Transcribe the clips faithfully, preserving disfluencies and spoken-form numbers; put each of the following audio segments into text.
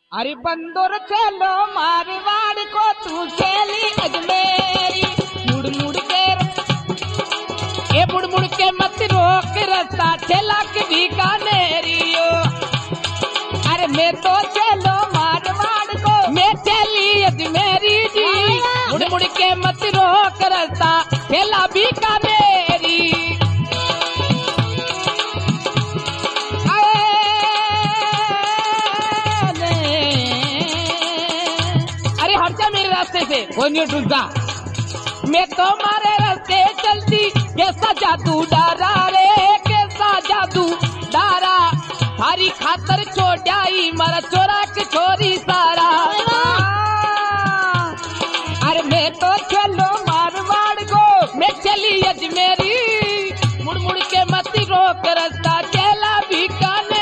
अरे बंदर चलो मारवाड़ को तू चली अजमेरी मुड़ मुड़ के ये मुड़ मुड़ के मत रोक रास्ता ठेला के बीकानेरियो। अरे मैं तो चलो मारवाड़ को मैं चली अजमेरी जी मुड़ मुड़ के मत रोक रास्ता ठेला बीकानेरी। रास्ते से वो नहीं डूबा मैं तुम्हारे रास्ते चलती कैसा जादू डारा रे कैसा जादू डारा थारी खातर छोड़ आई मारा चोरा के छोरी सारा। अरे मैं तो चलो मारवाड़ को मैं चली अजमेरी मुड़ मुड़ के मत रोक रास्ता चला बीकानेरी।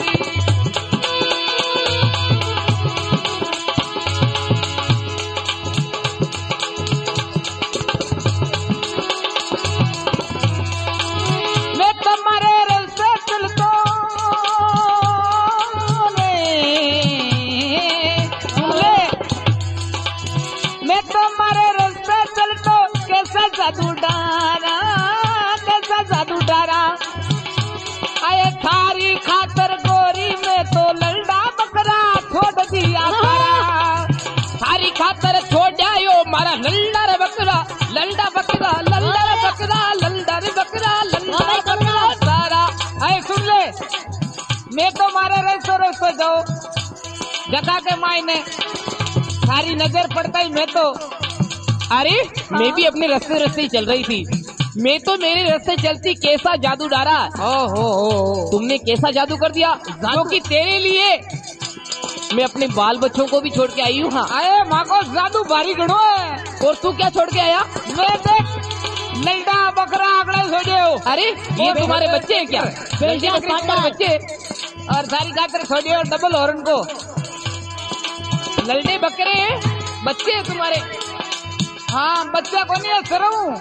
जादू डारा कैसा जादू डारा आए थारी खातर गोरी में तो लल्डा बकरा छोड़ दिया सारा। थारी खातर छोड़ आयो मारा लल्डा रे बकरा लल्डा बकरा लल्डा रे बकरा लल्डा रे बकरा लल्डा रे बकरा सारा। आए सुन ले मैं तो मारे रस्तो रस्तो जाओ जगह के मायने थारी नजर पड़ता ही मैं तो अरे हाँ? मैं भी अपने रास्ते रास्ते ही चल रही थी मैं तो मेरे रास्ते चलती कैसा जादू डारा। ओहो हो तुमने कैसा जादू कर दिया जो कि तेरे लिए मैं अपने बाल बच्चों को भी छोड़ के आई हूँ। हाँ अरे माँ को जादू भारी गणो है। और तू क्या छोड़ के आया? मैं देख लल्डा बकरा आंकड़े छोड़े हो। अरे ये तुम्हारे बच्चे हैं क्या? तुम्हारे बच्चे और सारी खातर छोड़े हो डबल हॉर्न को लल्डे बकरे बच्चे हैं तुम्हारे। हाँ बच्चा को नहीं सरऊ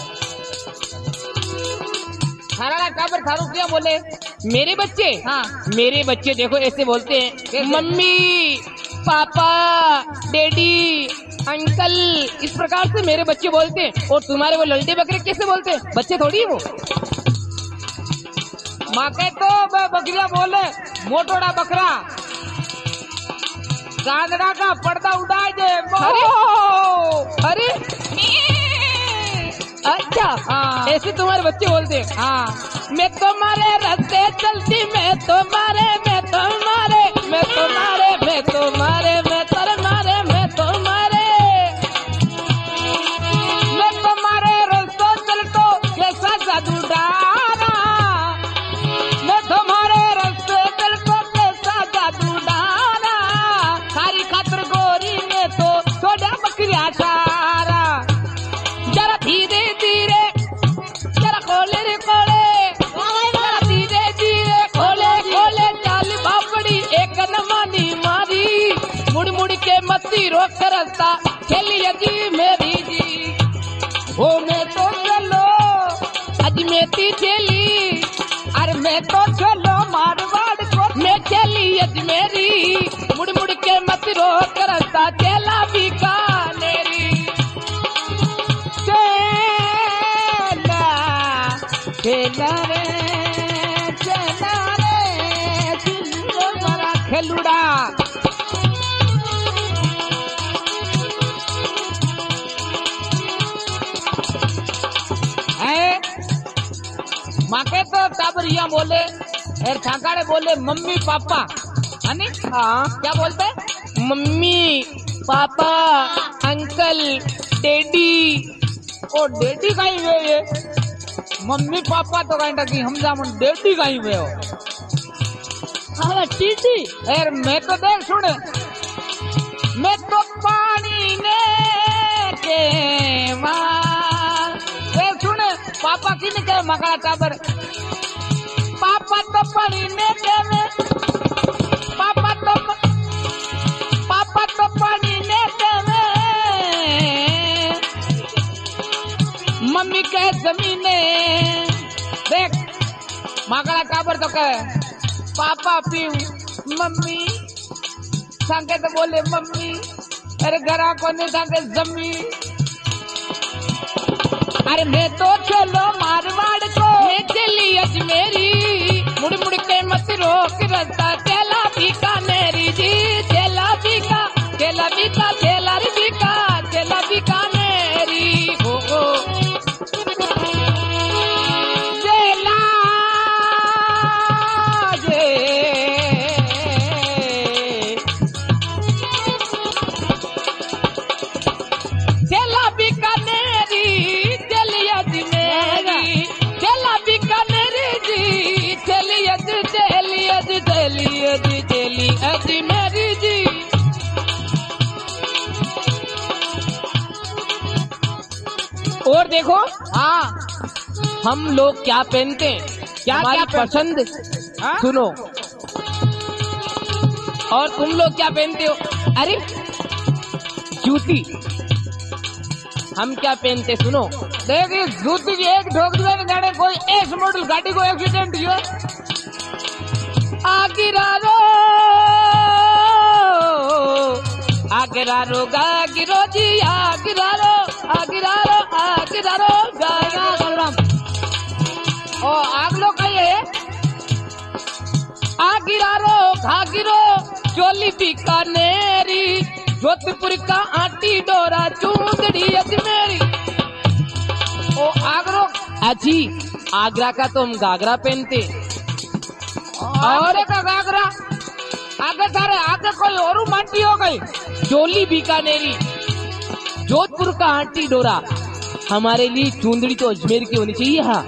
थारा काबर थारू क्या बोले मेरे बच्चे। हाँ मेरे बच्चे देखो ऐसे बोलते हैं मम्मी पापा डैडी अंकल इस प्रकार से मेरे बच्चे बोलते हैं। और तुम्हारे वो लल्टे बकरे कैसे बोलते हैं? बच्चे थोड़ी है वो। माँ के तो बकरिया बोले मोटोड़ा बकरा गांदड़ा का पर्दा उड़ा दे। अरे, अरे अच्छा हाँ ऐसे तुम्हारे बच्चे बोलते हैं। हाँ मैं तुम्हारे रास्ते चलती मैं तुम्हारे मैं तुम्हारे मैं तुम्हारे मैं तुम्हारे मैं तुम्हारे मैं तुम्हारे मैं तुम्हारे रास्ते चलतो कैसा जादू डारा मैं तुम्हारे रास्ते चलतो कैसा जादू डारा सारी खातर गोरी में तो छोड़ा बकरिया सारा। जरा धीरे धीरे जरा खोले रे खोले जरा धीरे धीरे खोले खोले चाल बापड़ी एक नमानी मारी मुड़ मुड़ के मती रोक रास्ता खेली अजी मेरी जी। वो मैं तो चलो अजमेती चली अरे मैं तो चलो मारवाड़ को मैं चली अजमेरी मुड़ मुड़ के मत रोक रास्ता चला बीकानेरी। चला रे चला रे चिल्लो बड़ा खेलुड़ा। माँ के तो टाबरिया बोले और छाकाड़े बोले मम्मी पापा है नी। हाँ क्या बोलते मम्मी पापा अंकल डैडी। ओ डैडी कहीं हुए ये मम्मी पापा तो कहीं टकी हम जामुन डैडी कहीं हुए हो। हाँ टीटी यार मैं तो देख सुन मैं तो पानी ने के मार सुन पापा की नहीं कहे मका टाबर पापा तो पानी ने के में पापा तो पापा तो पानी ने के में मम्मी कहे जमीने देख मका टाबर तो कहे पापा पीऊ मम्मी सांगे तो बोले मम्मी, अरे घरा को नहीं सांगे जम्मी। अरे मैं तो चलो मारवाड़ को, मैं चली अजमेरी, मुड़ मुड़ के मत रोक रास्ता, चला बीकानेरी जी, चला बीका, चला बीका, चला रे बीका, चला बीकानेरी हो हो। चला जे चला बीकानेरी, चली अजमेरी, चला बीकानेरी जी, चली अज चली अज चली अज चली अजमेरी जी। और देखो, हाँ हम लोग क्या पहनते हैं, क्या क्या पसंद, हाँ? सुनो, और तुम लोग क्या पहनते हो? अरे जूती, हम क्या पहनते सुनो। देखिए जूती की एक ठोक दिया तो जाने कोई एस मॉडल गाड़ी को एक्सीडेंट हुआ, आगिरारो आगिरारो गागिरो जी, आगिरारो आगिरारो आगिरारो गागिराम। ओ आगलो कही है, आगिरारो घागिरो चोली बीकानेरी, जोधपुर का आटी डोरा चूंदड़ी अजमेरी। ओ आगरो अजी, आगरा का तो हम घाघरा पहनते, और का घाघरा आगे सारे आगे कोई और माटी हो गई। चोली बीकानेरी, जोधपुर का आटी डोरा, हमारे लिए चूंदड़ी तो अजमेर की होनी चाहिए। हाँ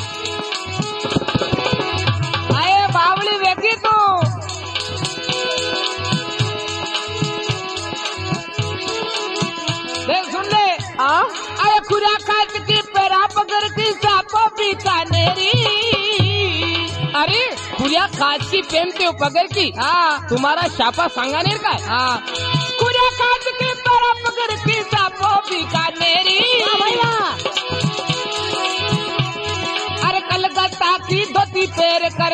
आए बावली देखी तो देख सुन ले, हाँ आए खुरा काट की पेरा पकड़ की सापो बीकानेरी। अरे खुरिया काट की पहनते हो पकड़ की, हाँ तुम्हारा छापा सांगानेर का है। हाँ खुरिया काट की पेरा पकड़ की सापो बीकानेरी। अरे कलकत्ता की धोती पैर कर,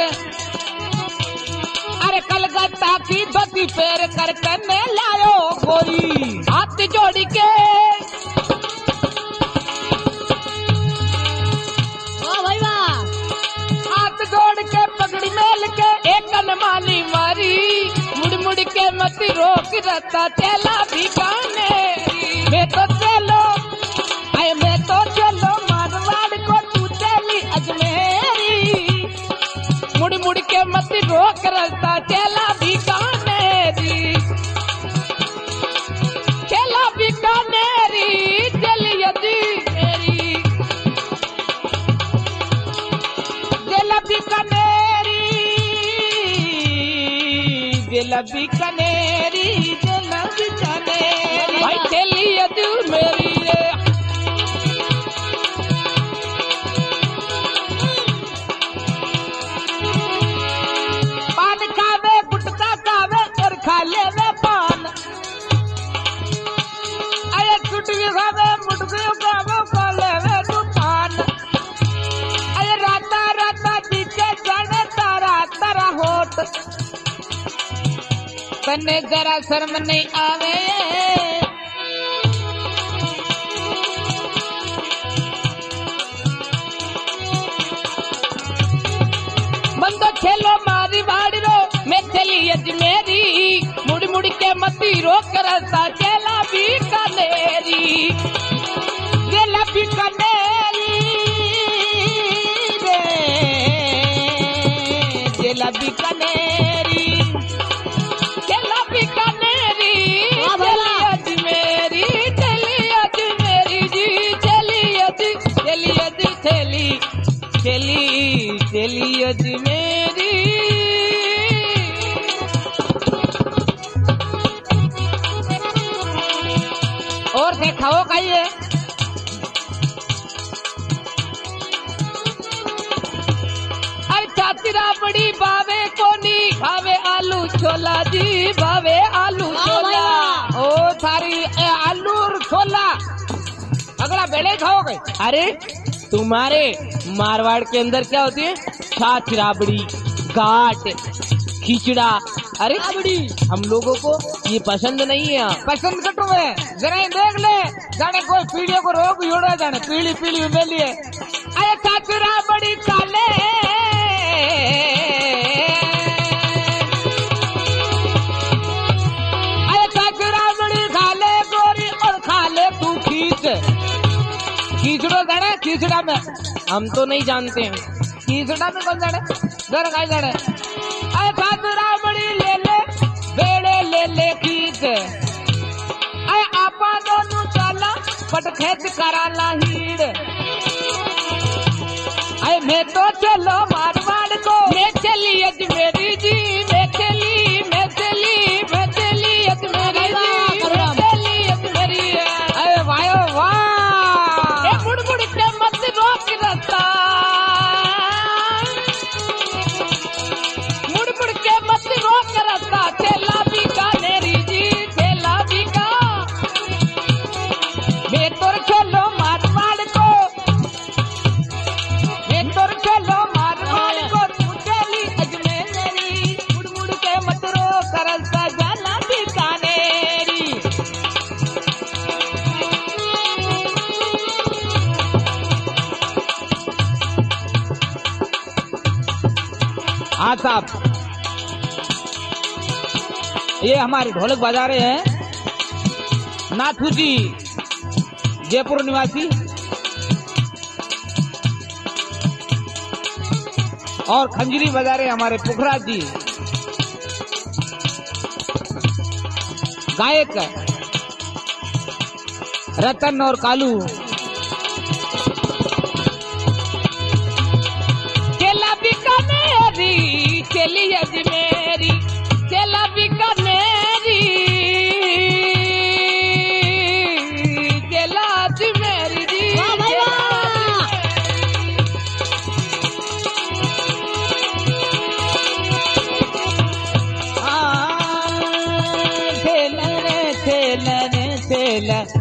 अरे कलकत्ता की धोती पैर कर करने लायो गोरी, हाथ जोड़ के जोड़ के पगड़ी मेल के एक माली मारी, मुड़ मुड़ के मत रोक रहता, चला बीकानेरी। मैं तो चलो आए, मैं तो चलो मारवाड़ को, तू चली अजमेरी, मुड़ मुड़ के मत रोक रहता, चला बीकानेरी, चला बीकानेरी, चली अजमेरी, चला बीकानेरी, चला बीकानेरी, चला बीकानेरी, भाई चली अजमेरी रे। पान खावे गुटका खावे और खा लेवे पान, अरे चुटकी खावे मुटकी खावे खा लेवे तूफान। अरे राता राता पीछे जाने तारा तारा होठ, कन्ने जरा शर्म नहीं आवे। बंदो खेलो मारी बाड़ी रो, मैं चली अजमेरी, मुड़ मुड़ के मती रोक रसा, चला बीकानेरी, चला बीकानेरी रे, चला बीकानेरी, चला बीकानेरी, चली अजमेरी, चली अजमेरी जी, चली अज चली अज चली चली चली अजमेरी। और देखाओ कहिए, अरे चातिरा बड़ी बावे कोनी खावे आलू छोला जी, बावे आलू छोला। ओ थारी आलू और छोला अगला बेले खाओगे। अरे तुम्हारे मारवाड़ के अंदर क्या होती है, छाछ राबड़ी, घाट, खिचड़ा, अरे हम लोगों को ये पसंद नहीं है। पसंद कटू है जरा ही देख ले जाने कोई पीढ़ियों को रोग जोड़ा जाने पीढ़ी पीढ़ी में लिए अरे काचरा बड़ी काले अरे काचरा बड़ी खाले गोरी और खाले तू खींच खींचड़ो जाने खींचड़ा में हम तो नहीं जानते हैं खींचड़ा में कौन जाने घर का जाने अरे काचरा बड़ी ले ले बेड़े ले ले खींच अरे आपा दोनों चाला पट खेच कराला हीड़ अरे मैं तो चलो मारवाड़ को मैं चली अजमेरी जी मैं चली मैं चली मैं चली अजमेरी जी मैं चली अजमेरी अरे वायो वाह ए बुड़ बुड़ के मत रोक रास्ता मुड़ मुड़ के मत रोक रास्ता चला भी का नेरी जी चला भी का मैं तो चलो मारवाड़ को मैं तो चलो मारवाड़ को तू चली अजमेरी मुड़ मुड़ के मत रोक रास्ता चला भी का नेरी हाँ साहब ये हमारे ढोलक बजा रहे हैं नाथू जी जयपुर निवासी और खंजरी बजा रहे हैं हमारे पुखराज जी गायक रतन और कालू चला बीकानेरी चली अजमेरी चला बीकानेरी चला अजमेरी जी हाँ, ठेला रे ठेला रे ठेला